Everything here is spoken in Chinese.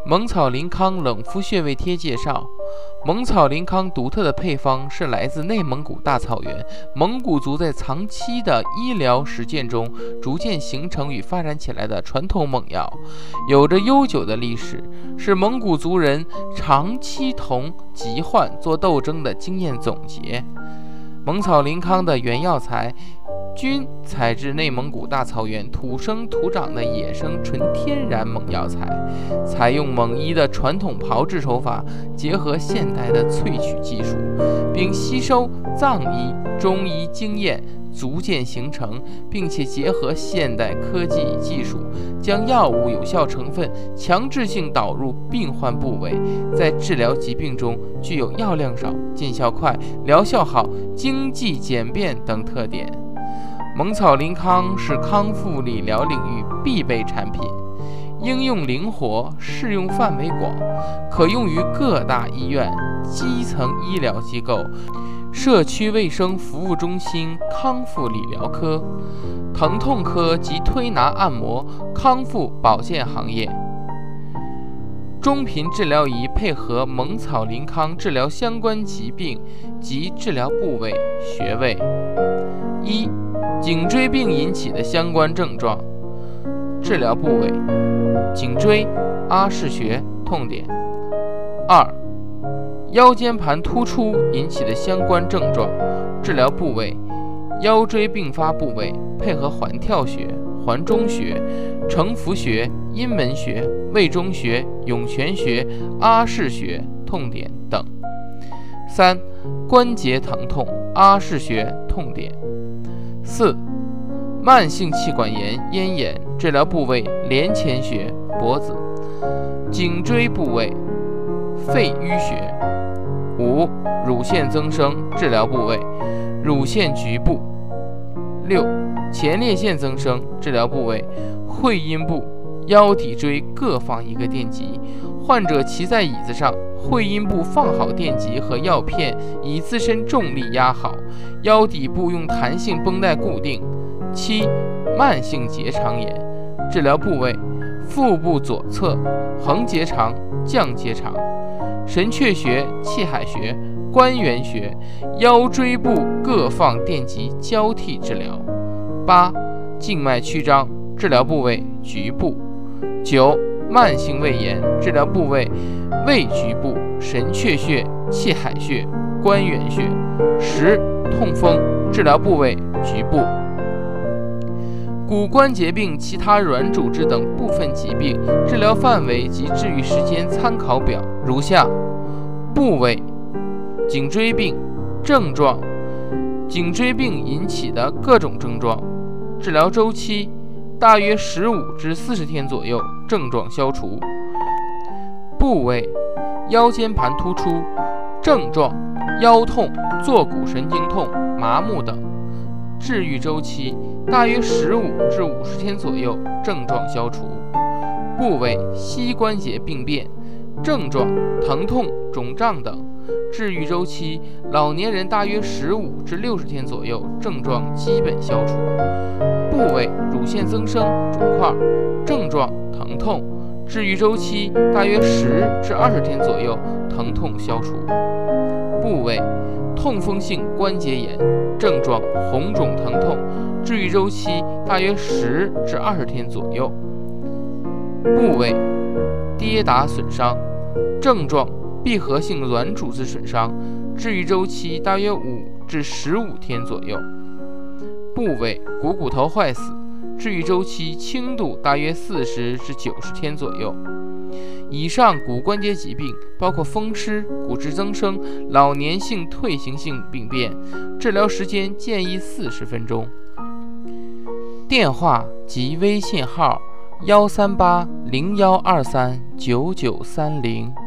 蒙草林康冷敷穴位贴介绍。蒙草林康独特的配方是来自内蒙古大草原，蒙古族在长期的医疗实践中逐渐形成与发展起来的传统猛药，有着悠久的历史，是蒙古族人长期同疾患做斗争的经验总结。蒙草林康的原药材均采自内蒙古大草原土生土长的野生纯天然猛药材，采用蒙医的传统炮制手法，结合现代的萃取技术，并吸收藏医、中医经验，逐渐形成，并且结合现代科技技术，将药物有效成分强制性导入病患部位，在治疗疾病中具有药量少、见效快、疗效好、经济简便等特点。蒙草林康是康复理疗领域必备产品，应用灵活，适用范围广，可用于各大医院、基层医疗机构、社区卫生服务中心康复理疗科、疼痛科及推拿按摩、康复保健行业。中频治疗仪配合蒙草林康治疗相关疾病及治疗部位、穴位。一、颈椎病引起的相关症状。治疗部位：颈椎、阿是穴、痛点。二、腰间盘突出引起的相关症状。治疗部位：腰椎并发部位，配合环跳穴、环中穴、承浮穴、阴门穴、胃中穴、涌泉穴、阿是穴、痛点等。三、关节疼痛、阿是穴、痛点。四、慢性气管炎、咽炎，治疗部位：连前穴、脖子。颈椎部位：肺俞穴。五、乳腺增生，治疗部位：乳腺局部。六、前列腺增生，治疗部位：会阴部、腰骶椎各放一个电极，患者骑在椅子上，会阴部放好电极和药片，以自身重力压好，腰底部用弹性绷带固定。七、慢性结肠炎，治疗部位：腹部左侧、横结肠、降结肠。神阙穴、气海穴、关元穴、腰椎部各放电极交替治疗。八、静脉曲张，治疗部位：局部。九、慢性胃炎，治疗部位：胃局部、神阙穴、气海穴、关元穴。十、痛风，治疗部位：局部。骨关节病、其他软组织等部分疾病，治疗范围及治愈时间参考表如下。部位：颈椎病。症状：颈椎病引起的各种症状。治疗周期：大约15至40天左右，症状消除。部位：腰间盘突出。症状：腰痛、坐骨神经痛、麻木等。治愈周期：大约15至50天左右，症状消除。部位：膝关节病变。症状：疼痛、肿胀等。治愈周期：老年人大约15至60天左右，症状基本消除。部位：乳腺增生、肿块。症状：疼痛。治愈周期：大约10至20天左右，疼痛消除。部位：痛风性关节炎。症状：红肿疼痛。治愈周期：大约10至20天左右。部位：跌打损伤。症状：闭合性软组织损伤。治愈周期：大约5至15天左右。部位：股头坏死。治愈周期轻度，大约40至90天左右。以上骨关节疾病包括风湿、骨质增生、老年性退行性病变，治疗时间建议40分钟。电话及微信号：13801239930。